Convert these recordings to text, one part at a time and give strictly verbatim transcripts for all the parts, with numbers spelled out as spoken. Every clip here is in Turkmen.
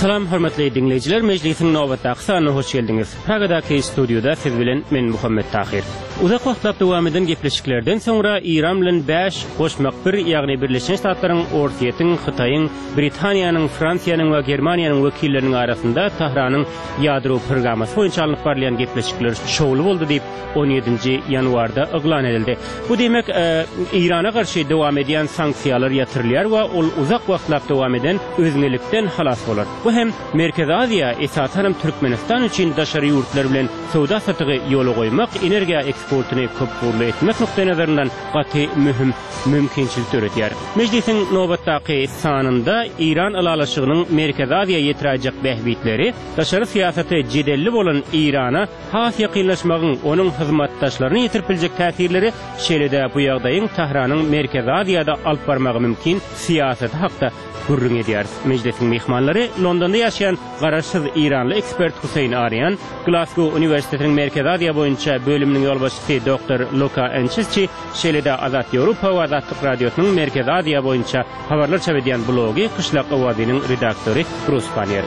Salam hörmetli dinleyiciler, meclisin navbatdaki sanına hoş geldiniz. Praga'daki stüdyoda siz bilen men Muhammed Tahir. Uzak wagtlap dowam eden gepleşiklerden sonra İran bilen beş goşmak bir ýagny Birleşen Ştatlaryň, Orsiýetiň, Hytaýyň, Britaniýanyň, Fransiýanyň we Germaniýanyň wekilleriniň arasynda Tahranyň ýadro programmasy boýunça alyp barýan gepleşikler şowly boldy diýip on ýedinji ýanwarda eglan edildi. Bu demek e, İrana karşı dowam edýän sanksiýalar ýatyrylýar we ol uzak wagtlap dowam eden özgünlikden halas bolar. Bu hem Merkezi Aziya, esasen Türkmenistan için daşary ýurtlar bilen sowda satygy ýola goýmak, energiýa eksportyny köpgürli etmek nokta nazaryndan gaty mühim mümkinçilik öretýär. Meclisin nowbatdaky sanynda İran alalaşygynyň Merkezi Aziya ýetirajak bähbitleri, daşary siýasaty jedelli bolan İrana has ýakynlaşmagyň onuň hyzmatdaşlaryna ýetirpiljek täsirleri şeýlede bu ýagdaýyň Tahranyň Merkezi Aziýada alyp barmagy mümkin siýasaty hakda gurrun edýär. Meclisin mehmanlary Londonda ýaşaýan garaşsyz İranly ekspert Huseyn Aryan, Glasgow Üniversitetiniň Merkezi Aziya boýunça bölüminiň ýolbaşçysy doktor Luka Ençisçi, şeýlede Azat Ýewropa we Azatlyk radiosynyň Merkezi Aziya boýunça habarlar çap edýän blogy Kışlak Awazynyň redaktory Bruce Panier.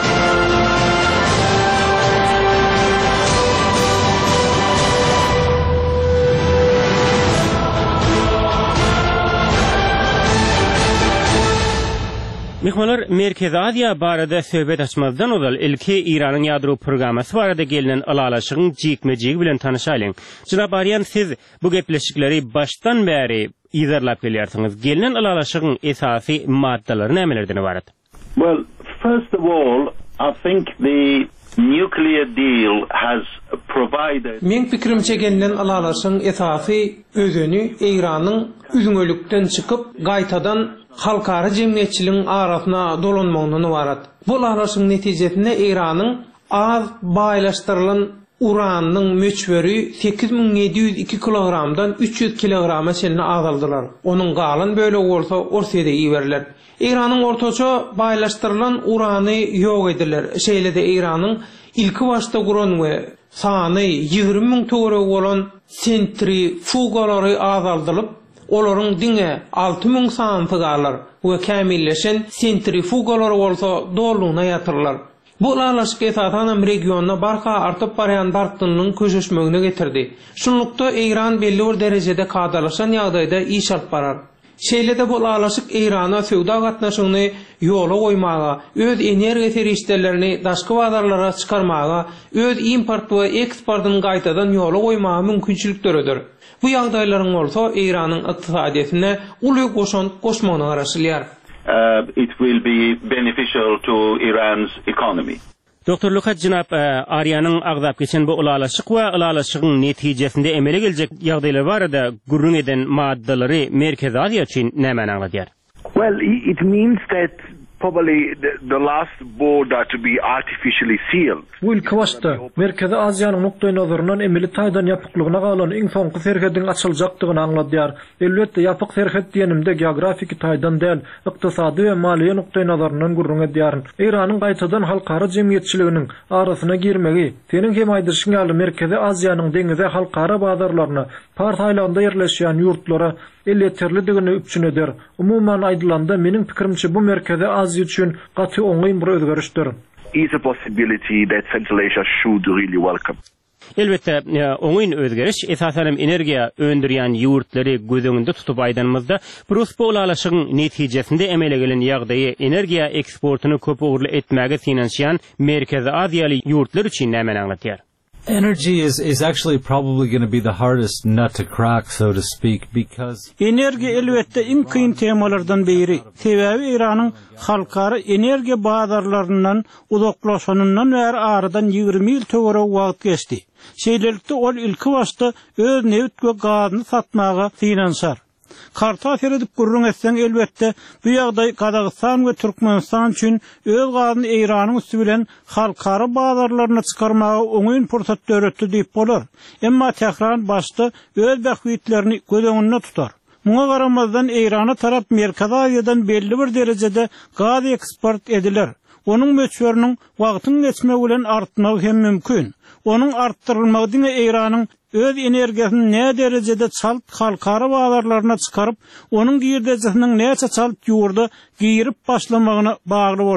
Mehmanlar Merkezi Aziya barada söhbet açmazdan ozal ilki İran'ın ýadro programmasy barada gelinen alalaşygyň jikmejigi bilen tanışaýlyň. Jynap Aryan, siz bu gepleşikleri baştan bäri ýazarlap gelýärsiňiz. Gelinen alalaşygyň esasy maddalary nämelerden ibaret? Well, first of all, I think the nuclear deal has provided... Men pikirimçe gelinen alalaşygyň esasy özüni İran'yň üzüňölükden çykyp gaýtadan halkara jemgyýetçiligiň arasyna dolanmagyny warat. Bu alalaşygyň netijesinde İranyň az baýlaşdyrylan uranyň möçberi sekiz bin yedi yüz iki kilogramdan üç yüz kilograma şeýle azaldylar. Onuň galan böle bolsa Orsiýada iýerler. İranyň ortaça baýlaşdyrylan urany ýok ediler. Şeýle-de İranyň ilki başda guran we sany ýigirmi ming töwre bolan sentrifugalary azaldylyp, olaryň diňe alty ming santygalar we kämilleşen sentrifugalar bolsa dolugyna ýatyrlar. Bu alalaşyk esasen regionda barka artyp barýan dartynyň köşeşmegine getirdi. Şunlukda İran belli bir derejede kadalaşan ýagdaýda iş alyp barar. Şeýle-de bu alalaşyk İrana sowda gatnaşygyny ýola goýmaga, öz energiýa serişdelerini daşky bazarlara çykarmaga, öz import we eksportyny gaýtadan ýola goýmaga mümkinçilik töredir. Bu ýagdaýlaryň bolsa İranyň ykdysadyna uly goşan goşmagyny garaşylýar. Uh, it will be beneficial to Iran's economy. Doktor Lukat, Jynap Aryanyň agzap geçen bu ulalaşyk we ulalaşygyň netijesinde emele geljek ýagdaýlar barada gurrun eden maddalary Merkezi Aziya üçin näme anlatýar? Well, it means that probably the, the last border to be artificially sealed. Bu ilki başta Merkezi Aziýanyň noktaý nazaryndan emeli taýdan ýapyklygyna galan iň soňky serhediň açyljakdygyny anladýar. Elbetde ýapyk serhed diýenimde geografik taýdan däl, ykdysady we maliýe noktaý nazaryndan gurrun edýär. İranyň gaýtadan halkara jemgyýetçiliginiň arasyna girmegi, senin hem aýdyryşyň ýaly Merkezi Aziýanyň deňize halkara bazarlaryna, Partaýlanda ýerleşýän ýurtlara elleterlidigini üçin eder. Umuman aýdylanda meniň pikirimçe bu Merkezi Aziýa üçin gaty oňaý bir özgörüşdir. Is a possibility that Central Asia should really welcome. Elbette oňaý özgörüş esasen energiýa öndürýän ýurtlary göz öňünde tutup aýdanymyzda Brus bu alalaşygyň netijesinde emele gelen ýagdaýy energiýa eksportyny köpügürli etmäge finansiýan Merkezi Aziýaly ýurtlar üçin näme anlatýar? Energy is, is actually probably going to be the hardest nut to crack, so to speak, because... Enerji elbette iň kyn temalardan biri. Sebebi İranyň halkara energiýa bazarlaryndan uzaklaşanyndan bäri aradan ýygrimi ýyl töwere wagt geçdi. Şeýlelikde ol ilki başda öz neft we gazyny satmaga finansar. Karta seredip gurrun etsen elbette bu ýagdaý Kazakystan we Türkmenistan üçin öz gazyny Iranyň üstü bilen halkara bazarlaryna çykarmaga oňaý pursat döretdi diýip bolar. Emma Tehran başda öz bähwitlerini göz öňünde tutar. Muňa garamazdan Irana tarap Merkezi Aziýadan belli bir derejede gaz eksport ediler. Onuň möçberiniň wagtyň geçmegi bilen artmagy hem mümkin. Onuň arttyrylmagyny Iranyň öz energiýasyny ne derejede çalp halkara bazarlaryna çykaryp, onuň girdejiniň näçe çalp ýurda girip başlamagyna bagly bolar.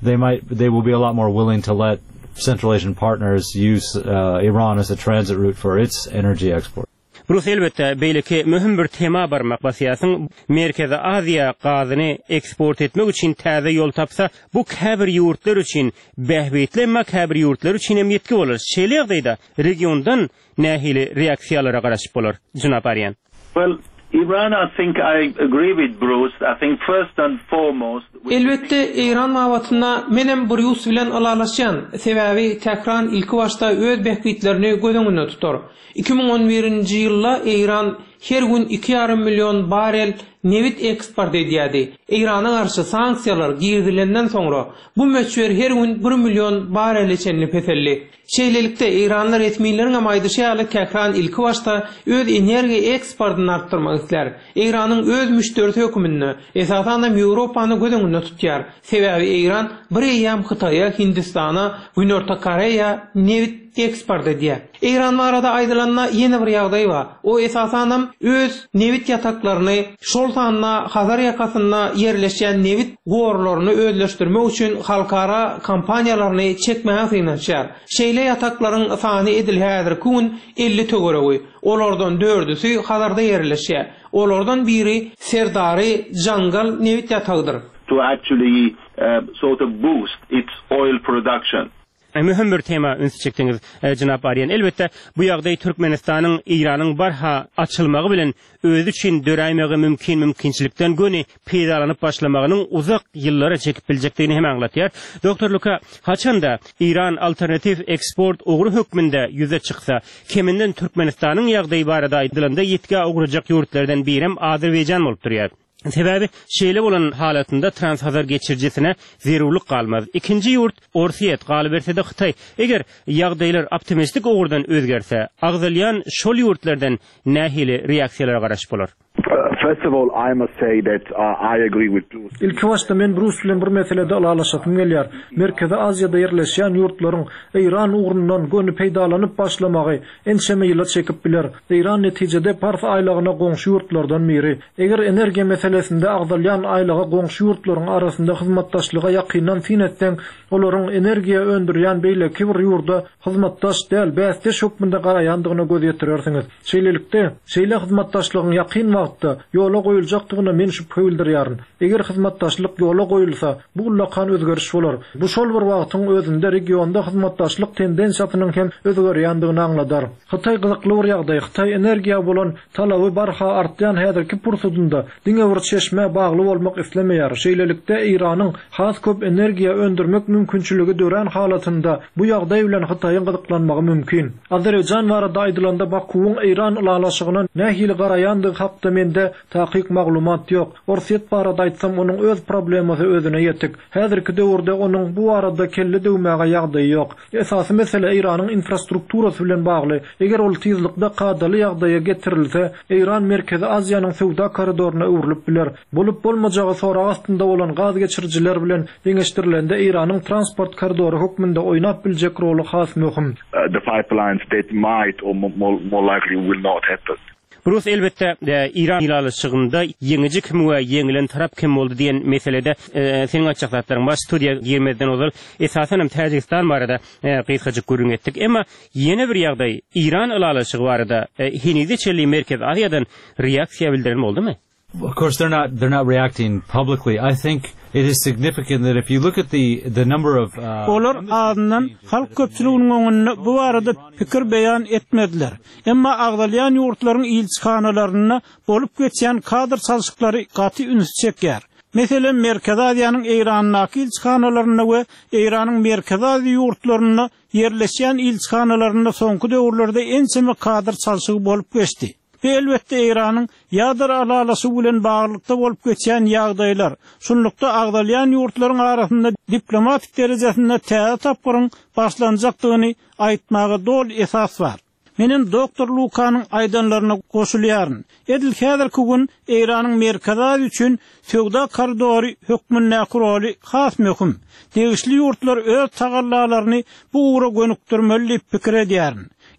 they might they will be a lot more willing to let Central Asian partners use uh, Iran as a transit route for its energy export. Burus elbette beýleki mühim bir tema barmak basyasyn Merkezi Aziya gazyny eksport etmek üçin täze ýol tapsa, bu käbir ýurtlar üçin behbetli, emma käbir ýurtlar üçin hem ýetki bolar. Şeýle ýagdaýda regiondan nähili reaksiýalara garaşyp bolar. Jynap Aryan. Well, Iran, I think I agree with Bruce. I think first and foremost... Elbette İran mawatyna menem Bruce bilen alalaşan sebäbi tekran ilki başta öz behbetlerini gözeňinde tutar. iki bin on birinji ýylda İran her gün iki yarım milyon barel nevit eksport edýärdi. İrana garşy sanksiýalar girdilenden soňra bu möçber her gün bir milyon barel içenli petelli. Şeýlelikde İranlar etmeýlerin amaýdyşy tekran ilki başta öz energiýa eksportyny artdyrmak isler. İranyň öz müşterisi hökümini esasan da Ýewropany gözeňinde tutýar. Sebäbi İran bir ýam Hytaýa, Hindistana, Güney Orta Koreýa nevit eksport edýär. İran arada aýdylanyna ýene bir ýagdaý bar. O esasan öz nevit ýataklaryny şol sanyna Hazar ýakasyna ýerleşen nevit gorlaryny özleşdirmek üçin halkara kampaniýalaryny çekmäge synanýar. Şeýle ýataklaryň sany edil häzir kun elli töwereği. Olardan dördüsü Hazarda ýerleşýär. Olardan biri Serdari Jangal nevit ýatagydyr. To actually uh, sort of boost its oil production. Mühim bir tema üns çekdiňiz Jynap Aryan. Elbette bu ýagdaý Türkmenistanyň Iranyň barha açylmagy bilen özü üçin döräýmegi mümkin mümkinçilikden göni peýdalanyp başlamagynyň uzak ýyllara çekip biljekdigini hem aňlatýar. Doktor Luka, haçanda İran alternatif eksport ogry hökmünde ýüze çyksa, keminden Türkmenistanyň ýagdaýy barada aýdylanda ýetki ogurjak ýurtlardan biri hem Azerbaýjan bolup durýar. Sebäbi şeýle bolan halatynda transhazar geçirjesine zerurluk galmaz. İkinji ýurt Orsiýet galy berse de Hytaý. Eger ýagdaýlar optimistik ogurdan özgerse, agzalyan şol ýurtlardan nähili reaksiýalara garaşyp bolar. First of all, I must say that uh, I agree with Bruce. İlk başta men Bruce bilen bir meselede alalaşatym gelýär. Merkezi Aziýada ýerleşýän ýurtlaryň İran ugrundan göni peýdalanyp başlamagy ençeme ýyla çekip biler. İran netijede Pars aýlagyna goňşy ýurtlardan biri. Eger energiýa meselesinde agzalyan aýlagy goňşy ýurtlaryň arasynda hyzmatdaşlyga ýakynan sinetseň, olaryň energiýa öndürýän beýleki bir ýurda hyzmatdaş däl, bäste şokmunda garaýandygyna göz ýetirersiňiz. Şeýlelikde, şeýle hyzmatdaşlygyň ýakyn wagtda ýola goýuljakdygyna men şüphe bildirýäryn. Eger hyzmatdaşlyk ýola goýulsa, bu ulakan özgeriş bolar. Bu şol bir wagtyň özünde regionda hyzmatdaşlyk tendensiýasynyň hem özgerýändigini aňladar. Hytaý gyzykly bir ýagdaý. Hytaý energiýa bolan talaby barha artýan häzirki pursudunda diňe bir çeşme bagly bolmak islemeýär. Şeýlelikde Iranyň has köp energiýa öndürmek mümkinçiligi dören halatynda bu ýagdaý bilen Hytaýyň gyzyklanmagy mümkin. Azerbaýjan barada aýdylanda Bakuň İran ulalaşygyna nähili garaýandygy hakda mende takyk maglumat ýok. Orsiýet barada aýtsam, onuň öz problemasy özüne ýetik. Häzirki döwürde onuň bu arada kelle döwmäge ýagdaýy ýok. Esasy mesele Iranyň infrastrukturasy bilen bagly. Eger ol tizlikde kadaly ýagdaýa getirilse, İran Merkezi Aziýanyň sowda koridoryna öwrülip biler. Bolup bolmajagy sorag astynda bolan gaz geçirjiler bilen deňeşdirilende İranyň transport koridory hökmünde oýnap biljek rolu has möhüm. Uh, the pipelines that might or more, more likely will not happen. Bruce elbette e, İran ýylalyşygynda ýeňiji kim we ýeňilen tarap kim boldy diýen meselede e, seňi açyklatlaryň baş studiýa girmeden ozal esasen hem Täjikistan barada e, gysgaçyk görüň etdik. Emma ýene bir ýagdaý İran ýylalyşygy barada e, Hinidi çelli Merkez Aziýadan reaksiýa bildiren boldymy? Of course, they're not they're not reacting publicly. I think it is significant that if you look at the the number of uh, olar adından halk köpçüliginiň öňünde bu arada pikir beýan etmediler. Emma agdalyan ýurtlaryň ilçihanalaryna bolup geçýän kadr çalşyklary gaty üns çekýär. Meselen Merkez Aziýanyň Iranyňky ilçihanalaryna we Iranyň Merkez Aziýa ýurtlaryna ýerleşýän ilçihanalaryna soňky döwürlerde ençeme kadr çalşygy bolup geçdi. Elbette İran'ın ýadyr alalasy bilen baglykda bolup geçýän ýagdaýlar, şunlukda agdalyan ýurtlaryň arasynda diplomatik derejesinde täze tapgyryň başlanjakdygyny aýtmagy dol esas bar. Menin Doktor Lukanyň aýdanlaryna goşulýaryn. Edil häzirki gün İranyň Merkezi üçin sowda koridory hökmünde kuraly has möhüm. Degişli ýurtlar öz tagallalaryny bu ugra gönükdirmeli pikir edýäryn.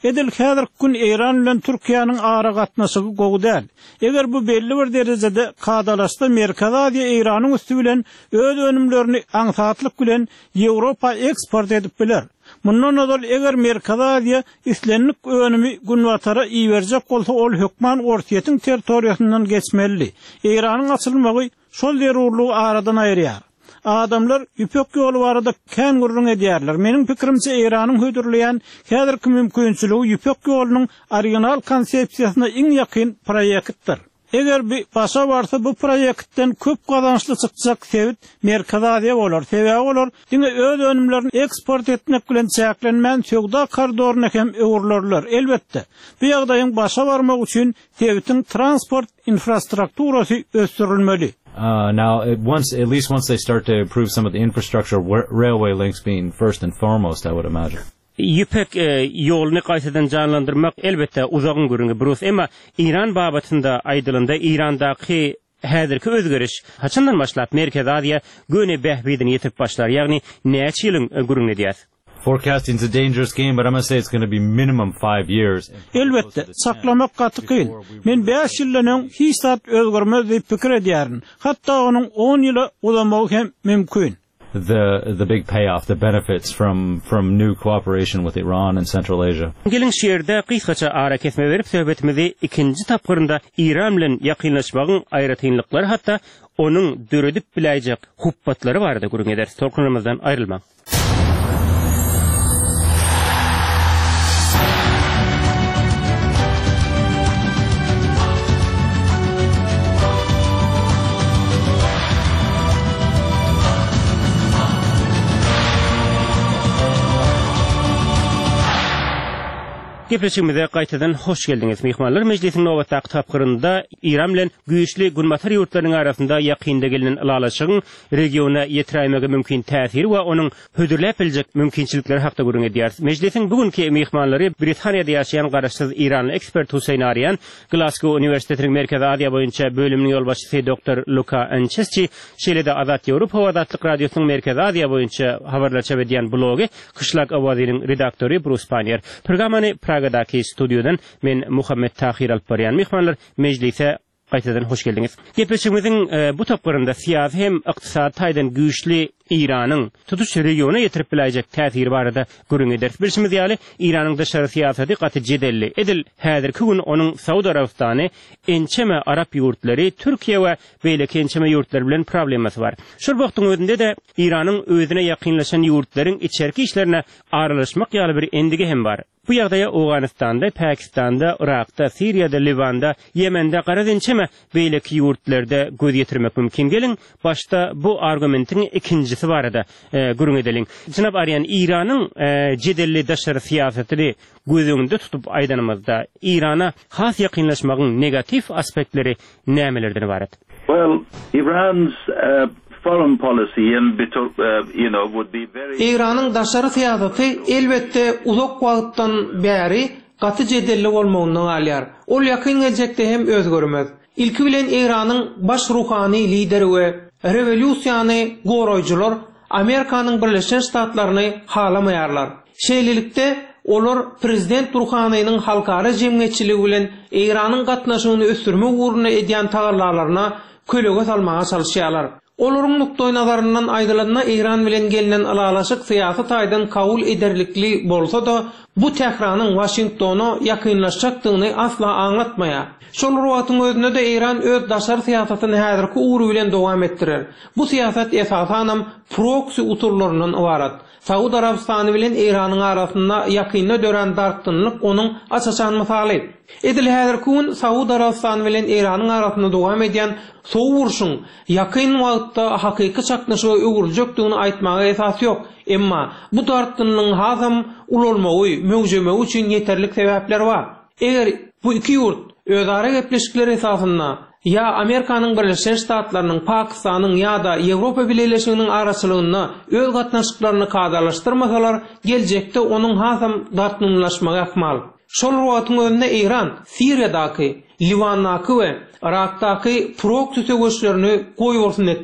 Edil häzir gün Iran bilen Türkiýanyň ara gatnaşygy gowy däl. Eger bu belli bir derejede kadalaşsa Merkez Aziýa Iranyň üstü bilen öz önümlerini aňsatlyk bilen Ýewropa eksport edip biler. Mundan öňe eger Merkez Aziýa islenlik önümi günwatara iýerjek bolsa ol hökman ortaýetin territoriýasyndan geçmeli. Iranyň açylmagy şol zerurlugy aradan aýrýar. Adamlar ýüpek ýoly barada kän gurrun edýärler. Meniň pikirimçe Iranyň hödürleýän häzirki mümkinçiligi ýüpek ýolunyň original konsepsiýasyna iň ýakyn proýektdir. Eger bir başa barsa bu proýektden köp gazançly çykjak sebit Merkez Aziýa bolar. Sebäbi bolar, diňe öz önümlerini eksport etmek bilen çäklenmän söwda koridoryna hem öwürlerler. Elbetde, bu ýagdaýyň başa barmak üçin sebitin transport infrastrukturasy ösdürilmeli. Uh, now, it once at least once they start to improve some of the infrastructure, railway links being first and foremost, I would imagine. Yüpek e, yolunu qaytadan canlandırmak elbette uzağın görünü burus, ama İran babatında aydılında İran'daki häzirki özgöriş haçandan başlap Merkez Aziýa göne behbidini ýetirip başlar, ýagny näçe ýylyň görünü edýär. Forecasting is a dangerous game, but I'm going to say it's going to be minimum five years. Elbette, saklamak gaty kyn. Men beş ýyldan hisap özgürmez diýip pikir edýärin. Hatda onuň on ýyla uzamagy hem mümkin. The the big payoff, the benefits from from new cooperation with Iran and Central Asia. Gelin şeýerde kysgaça ara kesme berip söhbetimizi ikinji tapgyrynda İran bilen ýakynlaşmagyň aýratynlyklary hatda onuň döredip biläjek huppatlary barada görüň eder. Tolkunymyzdan aýrylmak. Gepleşigimize gaýtadan hoş geldiňiz mehmanlar. Mejlisiň nowatdaky tapgyrynda İran bilen güýçli günbatar ýurtlarynyň arasynda ýakynda gelinen ylalaşygyň regiona ýetirämege mümkin täsiri we onuň hödürläp biljek mümkinçilikleri hakda görüň edýär. Mejlisiň bugünkü mehmanlary Britaniýada ýaşaýan garaşsyz İranly ekspert Husayn Aryan, Glasgow Üniversitetining Merkez Aziýa boýunça bölüminiň ýolbaşçysy doktor Luka Anchesci, şeýle-de Azat Ýewropa Wagtlyk radiosynyň Merkez Aziýa boýunça habarlar çap edýän blogy Kışlak awazynyň redaktory Bruce Panier. Programmany Pragadaki studiodan men Muhammed Tahir Alparyan. Mehmanlar, mejlise qaytadan hoş geldiňiz. Gepleşigimiziň e, bu tapgyrynda siýasy hem ykdysady taýdan güýçli İranyň tutuş regiona ýetirip biläjek täsiri barada görüň eder. Bilşimiz ýaly İranyň daşary siýasaty gaty jedelli. Edil häzirki gün onuň Saudy Arabistany, ençeme Arap ýurtlary, Türkiýe we beýleki ençeme ýurtlar bilen problemasy bar. Şu wagtyň özünde de İranyň özüne ýakynlaşan ýurtlaryň içerki işlerine aralaşmak ýaly bir endigi hem bar. Bu ýagdaýa Awganistanda, Pakistanda, Irakda, Siriýada, Libanda, Yemende garadençeme beýleki ýurtlarda göz ýetirmek mümkin. Gelin başda bu argumentiň ikincisi barada e, görüň edeliň. Jynap Aryan, İranyň e, jedelli daşary siýasatyny göz öňünde tutup aýdanymyzda İrana has ýakynlaşmagyň negatif aspektleri nämelerden ibaret? Well, Iran's uh, foreign policy and uh, you know would be very İranyň daşary siýasaty elbetde uzak wagtdan bäri gaty jedelli bolmagyndan alýar. Ol ýakyn gelecekde hem özgörmez. İlki bilen İranyň baş ruhany lideri we revolýusiýany goraýjylar Amerikanyň Birleşen Ştatlaryny halamaýarlar. Şeýlelikde olar prezident Ruhanynyň halkara jemgyýetçiligi bilen İranyň gatnaşygyny ösdürmek uğruna edýän tagarlarlaryna kölege salmaga çalışýarlar. Olaryň nukdaý nazaryndan aýdylanyna İran bilen gelinen ylalaşyk syýasy taýdan kabul ederlikli bolsa da bu tähranyň Washingtona ýakynlaşjakdygyny asla aňlatmaýar. Şol wagtyň özünde de İran öz daşary siýasatyny häzirki uğru bilen dowam etdirer. Bu siýasat esasanam proxy uturlaryndan ibarat. Saudy Arabistany bilen İranyň arasynda ýakynda dören dartynlyk onuň açaçan misaly. Edil häzirki gün Saudy Arabistany bilen İranyň arasynda dowam edýän sow urşuň ýakyn wagtda hakyky çaknaşyga öwürjekdigini aýtmaga esas ýok. Emma bu dartynlygyň hazam ululmagy, möwjeme üçin ýeterlik sebäpler bar. Eger bu iki ýurt özara gepleşikler esasynda ya Amerikanyň Birleşen Ştatlarynyň, Pakistanyň ýa-da Ýewropa Birleşiginiň araçylygyna öz gatnaşyklaryny kadalaşdyrmasalar, geljekde onuň hasam dartynlaşmagy ähmal. Şol wagtyň özünde İran Siriýadaky, Libandaky we Irakdaky proxy söwüşlerini goýborsun etmez.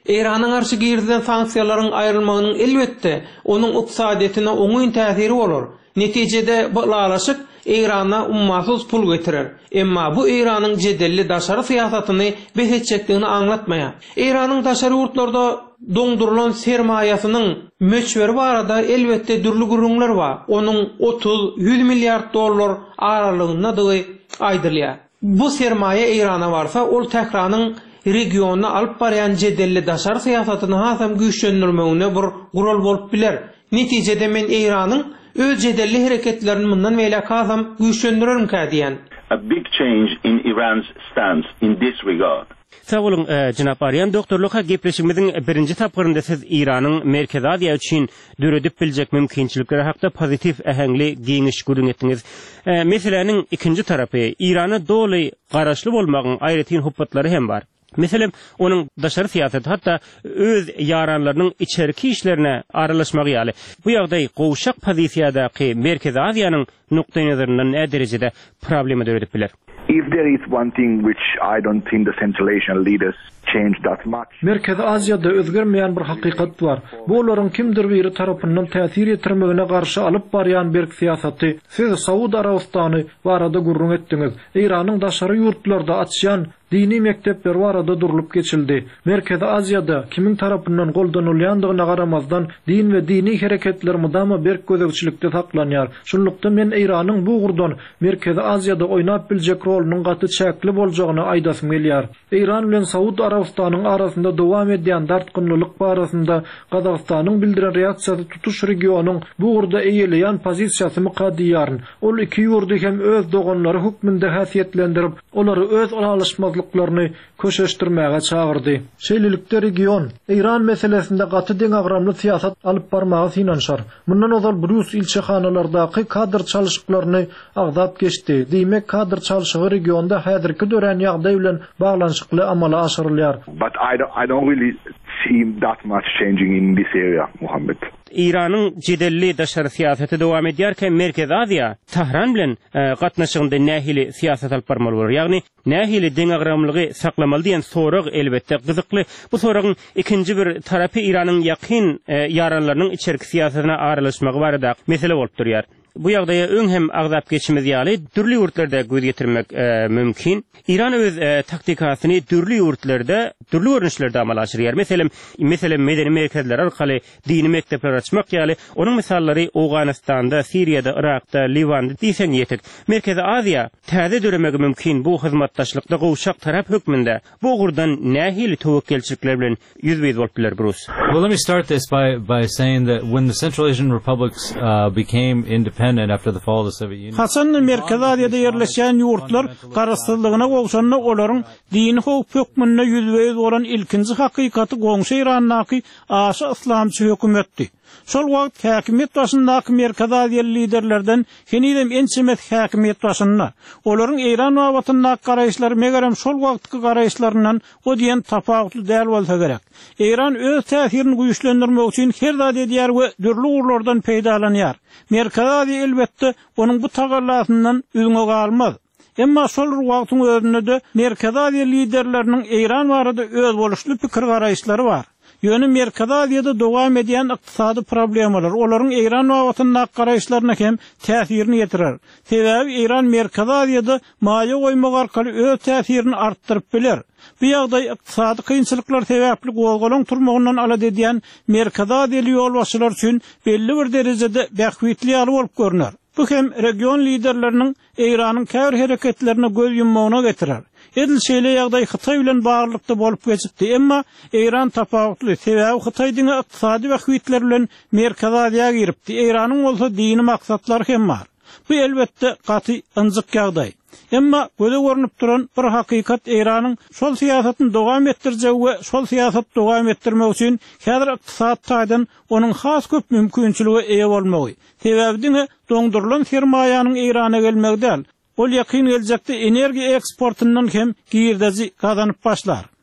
Iranyň garşy girdilen sanksiýalaryň aýrylmagynyň elbetde onuň ykdysadyna oňuň täsiri bolar. Netijede bu lalaşyk Irana ummasyz pul getirer. Emma bu Iranyň jedelli daşary syýasatyny behetçekdigini aňlatmaýar. Iranyň daşary ýurtlarda doňdurulan sermaýasynyň möçberi barada elbetde dürli gurulmalar bar. Onuň otuz yüz milliard dollar aralygynda da aýdylýar. Bu sermaýe Irana barsa, ol täkranyň regionuna alyp barýan jedelli daşary syýasatyny hasam güýçlendirmegine bir gural bolup biler. Netijede men Iranyň öz jedelli hereketlerini mundan meýle kazam güýçlendirerim kädiýän. A big change in Iran's stance in this regard. Sağ olun e, Jynap Aryan, doktorlukka gepleşigimiziň birinji tapgyrynda siz Iranyň Merkezi Aziýa üçin döredip biljek mümkinçilikleri hakda pozitif ähengli giňiş görüň etdiňiz. E, meseleniň ikinji tarapy, Irana doly garaşly bolmagyň aýratyn huppatlary hem bar. Meselem onun daşary syýasaty hatda öz yaranlarynyň içerki işlerine aralaşmagy ýaly. Bu ýagdaý gowşak pozisiýadaky Merkezi Aziýanyň nukta nazaryndan näme derejede problema döredip biler? If there is one thing which I don't think the Central Asian leaders changed that much. Merkezi Aziýada özgermeýän bir hakykat bar. Bu olaryň kimdir biri tarapyndan täsir ýetirmegine garşy alyp barýan bir syýasaty. Siz Saud Arabistany barada gurrun etdiňiz. Iranyň daşary ýurtlarda açýan dini mektepler barada durulup geçildi. Merkezi Aziýada kimin tarapyndan goldanylýandygyna garamazdan din we dini hereketler mudama berk gözegçilikde saklanýar. Şunlukda men Iranyň bu gurdan Merkezi Aziýada oýnap biljek rolunyň gaty çäkli boljagyny aýdasym gelýär. Iran bilen Saud Arabistanyň arasynda dowam edýän dartgynlyk barasynda Gazagstanyň bildiren reaksiýasy tutuş regionyň bu gurda eýilýän pozisiýasy mukaddiýaryn. Ol iki ýurdy hem öz doganlary hukmynda häsiýetlendirip, olary öz alışmazlyklaryny köşeşdirmäge çagyrdy. Şeýlelikde region Iran meselesinde gaty deňagramly syýasat alyp barmagy synanşar. Mundan ozal Brus ilçehanalardaky kadr çalışyklaryny agdap geçdi. Diýmek kadr çalışygy regionda häzirki dören ýagdaý bilen baglanşykly amala aşyrylýar. But I don't, I don't really see that much changing in this area, Muhammed. İranın jedelli daşary syýasaty dowam edýärken Merkezi Aziýa Tahran bilen gatnaşygynda nähili syýasat alyp barmaly bolar. Ýagny nähili deňagramlygy saklamaly diýen sorag elbetde gyzykly. Bu soragyň ikinji bir tarapy Iranyň ýakyn yaranlarynyň içerki syýasatyna aralaşmagy barada mesele bolup durýar. Bu ýagdaýa öň hem agdap geçmez ýaly dürli ýurtlarda göz getirmek e, mümkin. İran öz e, taktikasyny dürli ýurtlarda, dürli görnüşlerde amal aşyrýar. Meselem, meselem medeni merkezler arkaly dini mektepler açmak ýaly. Onuň misallary Awganystanda, Siriýada, Irakda, Liwanda diýsen ýetek. Merkezi Aziýa täze döremegi mümkin bu hyzmatdaşlykda gowşak tarap hökmünde. Bu gurdan nähili towakkelçilikler bilen ýüzbeýiz bolup biler Bruce. Well, let me start this by by saying that when the Central Asian republics uh, became independent after the fall of the Soviet Union. Hasan Merkezi Aziýada ýerleşen ýurtlar garaşsyzlygyna gowşanyna olaryň dini hökmüne ýüzbeýiz bolan ilkinji hakykaty goňşy Iranyňky aşy islamçy hökümetdi. Şol wagt häkimet başyndaky Merkezi Aziýa liderlerden henidem ençemet häkimet başynda. Olaryň Iran wagtyndaky garaýşlary megerem şol wagtky garaýşlaryndan o diýen tapawutly däl bolsa gerek. Iran öz täsirini güýçlendirmek üçin her zat edýär we dürli urlardan peýdalanýar. Merkezi Aziýa elbetde onuň bu tagallasyndan üzüňe galmaz. Emma şol wagtyň özünde de Merkezi Aziýa liderleriniň Iran barada öz boluşly pikir garaýşlary bar. Ýöne Merkezi Aziýada dowam edýän ykdysady problemalar olaryň Iran wagtyndaky garaýşlaryna hem täsirini ýetirer. Sebebi Iran Merkezi Aziýada maýa goýmak arkaly öz täsirini artdyryp biler. Bu ýagdaý ykdysady kynçylyklar sebäpli gowgalan turmagyndan alad edýän Merkezi Aziýaly ýolbaşçylar üçin belli bir derejede bähwitli ýaly bolup görünär. Bu hem region liderleriniň Iranyň käbir hereketlerine göz yummagyna getirer. Edil şeýle ýagdaý Hytaý bilen baglykda bolup geçipdi, emma Iran tapawutly. Sebebi Hytaýdyň ykdysady bähwitler bilen Merkezi Aziýaga giripdi. Iranyň bolsa dini maksatlary hem bar. Bu elbetde gaty ynjyk ýagdaý. Emma göze görünüp duran bir hakykat Iranyň şol syýasatyny dowam etdirjek we şol syýasat dowam etdirmek üçin häzir ykdysat taýdan onuň has köp mümkinçiligi eýe bolmagy. Sebäbi doňdurulan sermaýanyň Irana gelmegi däl. Ol ýakyn geljekde energiýa eksportyndan hem giýirdeji kazanyp başlar.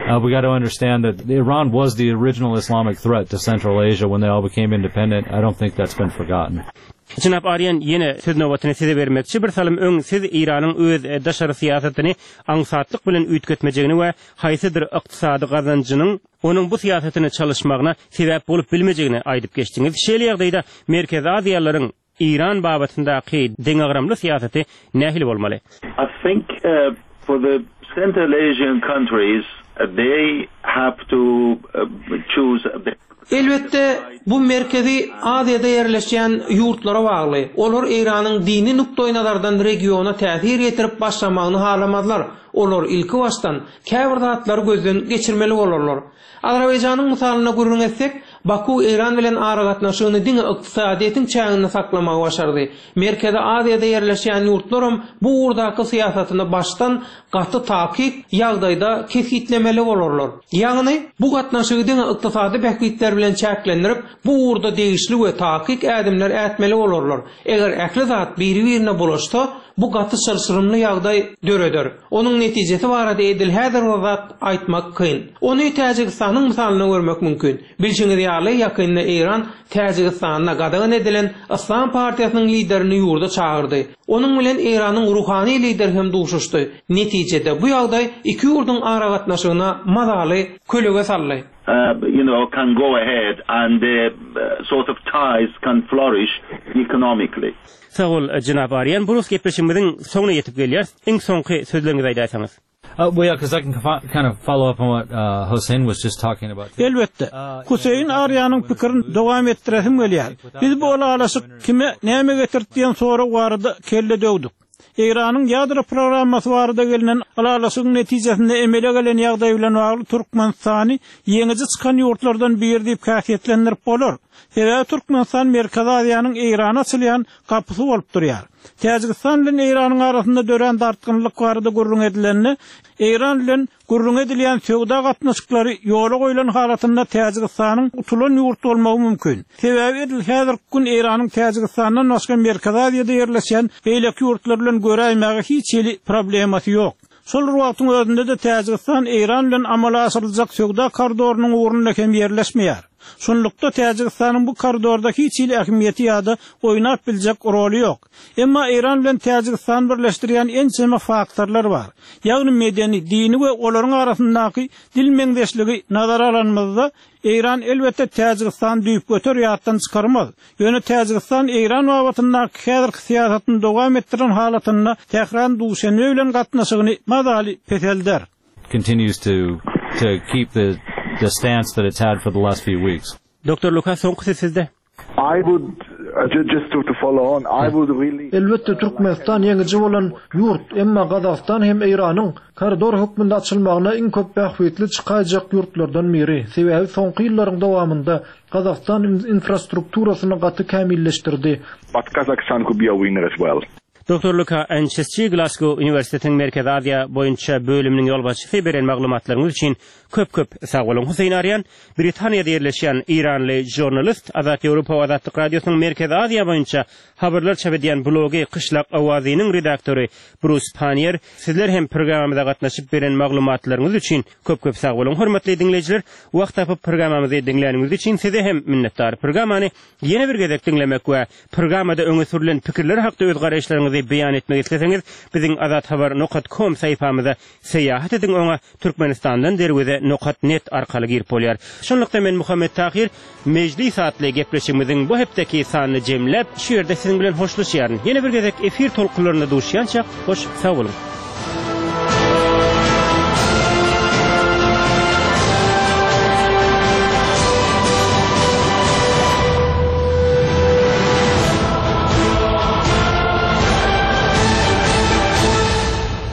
Uh, we got to understand that Iran was the original Islamic threat to Central Asia when they all became independent. I don't think that's been forgotten. Jynap Aryan yine söz nowbatyny size bermekçi bir salym öň siz Iranyň öz daşary siýasatyny aňsatlyk bilen üýtgetmejegini we haýsydyr ykdysady gazanjynyň onuň bu siýasatyny çalyşmagyna sebäp bolup bilmejegini aýdyp geçdiňiz. Şeýle ýagdaýda Merkezi Aziýalylaryň Iran babetindäki deňagramly siýasaty nähili bolmaly? I think uh, for the Central Asian countries, uh, they have to uh, choose a bit. Elbette bu merkezi Aziýada ýerleşýän ýurtlara bagly. Olar Iranyň dini nukdaý nazardan regiona täsir ýetirip başlamagyny halamadylar. Olar ilki başdan käbir zatlary gözden geçirmeli bolarlar. Azerbaýjanyň mysalyna gurrun etsek, Baku Iran bilen ara gatnaşygyny diňe ykdysadyýetiň çäňine saklamagy başardy. Merkezi Aziýada ýerleşýän ýurtlaram bu urdaky siýasatyny başdan gaty takip ýagdaýda kesitlemeli bolarlar. Ýagny bu gatnaşygy diňe ykdysady bähwitler bilen çäklendirip bu urda degişli we takip ädimler ätmeli bolarlar. Eger ähli zat biri-birine bulaşsa, bu gaty sırşyrymly ýagdaý döreder. Onuň netijesi barada edil häzir wagt aýtmak kyn. Ony Täjikistanyň mysalyna görmek mümkin. Bilşiňiz ýaly ýakynda Iran Täjikistanyna gadagan edilen Islam partiýasynyň liderini ýurda çağırdy. Onuň bilen Iranyň ruhany lider hem duşuşdy. Netijede bu ýagdaý iki ýurduň ara gatnaşygyna mazaly kölege saldy. Uh, you know, can go ahead and the uh, sort of ties can flourish economically. Sağol Jynap Aryan, bu gepleşimiziň soňuna ýetip gelýär. Iň soňky sözleriňizi aýdaýsaňyz. Uh, well, yeah, because I can kind of follow up on what uh, Hossein was just talking about. Elbette. Hüseyin Aryanyň pikirini dowam etdirehim gelýär. Biz bu alaşyk kime näme getirdiýen sonra warda kelle döwdük. Iranyň ýadro programmasy barada gelinen alaşygyň netijesinde emele gelen ýagdaý bilen bagly Türkmenistany ýeňiji çykan ýurtlardan biri diýip käsiyetlendirip bolar. Sebäbi Türkmenistan Merkezi Aziýanyň Irana açylýan kapysy bolup durýar. Täjikistan bilen Iranyň arasynda dören dartgynlyk barada gurrun edilenini, Iran bilen gurrun edilýän söwda gatnaşyklary ýola goýulan halatynda Täjikistanyň utulan ýurt bolmagy mümkin. Sebäbi edil häzir gün Iranyň Täjikistandan başga Merkezi Aziýada ýerleşýän beýleki ýurtlar bilen göräýmäge hiç ýeli problematy ýok. Şol wagtyň özünde de Täjikistan Iran bilen amala asyryljak söwda korridorynyň ugrunda hem ýerleşmeýär. Şonlukda Täjikistanyň bu korridordaky hiç ýeli ähmiýeti ýa-da oýnap biljek roly ýok. Emma Iran bilen Täjikistan birleşdirýän en çyma faktorlar bar. Ýagny medeni, dini we olaryň arasyndaky dil meňdeşligi nazara alanmazda Iran elbette Täjikistan düýüp götür ýatdan çykarmaz. Ýöne Täjikistan Iran wagtyndaky häzirki siýasatyny dowam etdiren halatyna tähran duşany bilen gatnaşygyny mazaly petelder. Continues to to keep the the stance that it's had for the last few weeks. Doktor Lukas, soňky sizde. I would uh, just to, to follow on. I would really. Elbette Türkmenistan ýeňiji bolan ýurt, emma Gazakistan hem Iranyň koridor hökmünde açylmagyna iň köp bähwitli çykaýjak ýurtlardan biri. Sebäbi soňky ýyllaryň dowamında Gazakistan infrastrukturasyny gaty kämilleşdirdi. But Kazakhstan could be a winner as well. Doktor Luka Ancheschi Glasgow Üniversitetiň Merkezi Aziýa boýunça bölüminiň ýolbaşçysy beren maglumatlaryňyz üçin köp-köp sag bolun. Hüseyin Aryan, Britaniýada ýerleşýän Iranly jurnalist, Azat Ýewropa Azatlyk Radiosynyň Merkezi Aziýa boýunça habarlar çap edýän blogy Kışlak Awazynyň redaktory Bruce Panier, sizler hem programmyda gatnaşyp beren maglumatlaryňyz üçin köp-köp sag bolun. Hormatly dinleýijiler, wagt tapyp programmamyzy dinleýäniňiz üçin size hem minnetdar. Programmany ýene bir gezek dinlemek we programmada öňe sürülen pikirler hakda öz garaşlaryňyzy beýan etmek isleseňiz, biziň azat habar nokta com saýpamyza seýahat ediň, oňa Türkmenistandan derwede nokta net arkaly girip bolýar. Şonlukda men Muhammed Tahir mejlis satly gepleşigimiziň bu hepdeki sanyny jemläp, şu ýerde siziň bilen hoşlaşýaryn. Ýene bir gezek efir tolkunlaryna duşýança hoş sag bolun.